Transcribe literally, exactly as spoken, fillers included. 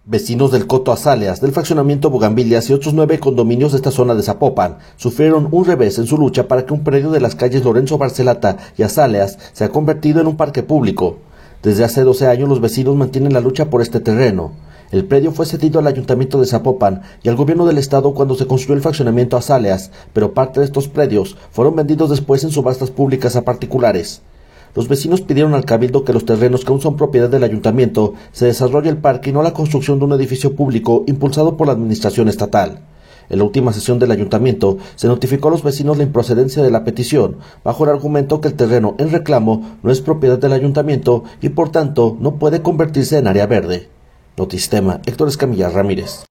Vecinos del Coto Azaleas, del fraccionamiento Bugambilias y otros nueve condominios de esta zona de Zapopan sufrieron un revés en su lucha para que un predio de las calles Lorenzo Barcelata y Azaleas sea convertido en un parque público. Desde hace doce años los vecinos mantienen la lucha por este terreno. El predio fue cedido al Ayuntamiento de Zapopan y al gobierno del estado cuando se construyó el fraccionamiento Azaleas, pero parte de estos predios fueron vendidos después en subastas públicas a particulares. Los vecinos pidieron al Cabildo que los terrenos que aún son propiedad del ayuntamiento se desarrolle el parque y no la construcción de un edificio público impulsado por la administración estatal. En la última sesión del ayuntamiento se notificó a los vecinos la improcedencia de la petición, bajo el argumento que el terreno en reclamo no es propiedad del ayuntamiento y por tanto no puede convertirse en área verde. Notistema, Héctor Escamilla Ramírez.